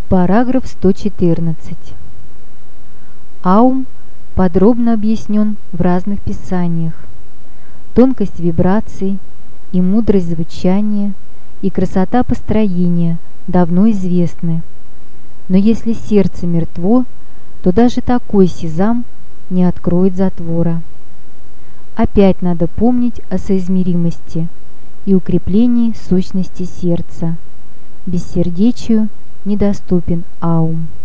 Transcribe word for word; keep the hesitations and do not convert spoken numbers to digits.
Параграф сто четырнадцать. Аум подробно объяснен в разных писаниях. Тонкость вибраций и мудрость звучания и красота построения давно известны. Но если сердце мертво, то даже такой сезам не откроет затвора. Опять надо помнить о соизмеримости и укреплении сущности сердца. Бессердечию недоступен аум.